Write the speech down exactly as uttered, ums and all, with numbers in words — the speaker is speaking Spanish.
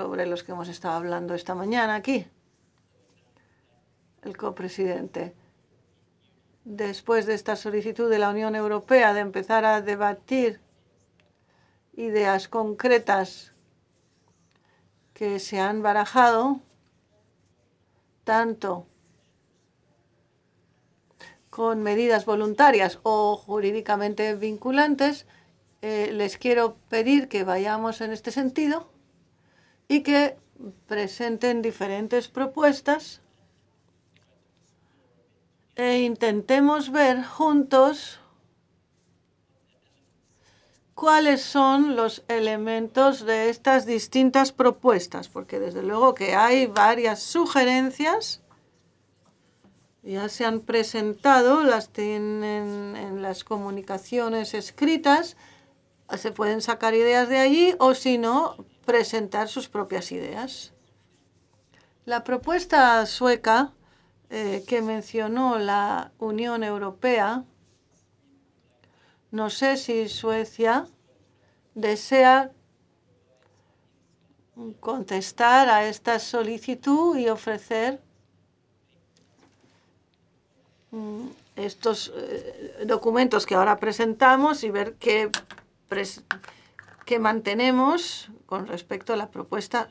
sobre los que hemos estado hablando esta mañana aquí. El copresidente. Después de esta solicitud de la Unión Europea de empezar a debatir ideas concretas que se han barajado, tanto con medidas voluntarias o jurídicamente vinculantes, eh, les quiero pedir que vayamos en este sentido y que presenten diferentes propuestas e intentemos ver juntos cuáles son los elementos de estas distintas propuestas, porque desde luego que hay varias sugerencias, ya se han presentado, las tienen en las comunicaciones escritas, se pueden sacar ideas de allí o si no, presentar sus propias ideas. La propuesta sueca eh, que mencionó la Unión Europea, no sé si Suecia desea contestar a esta solicitud y ofrecer mm, estos eh, documentos que ahora presentamos y ver qué, pres qué mantenemos con respecto a la propuesta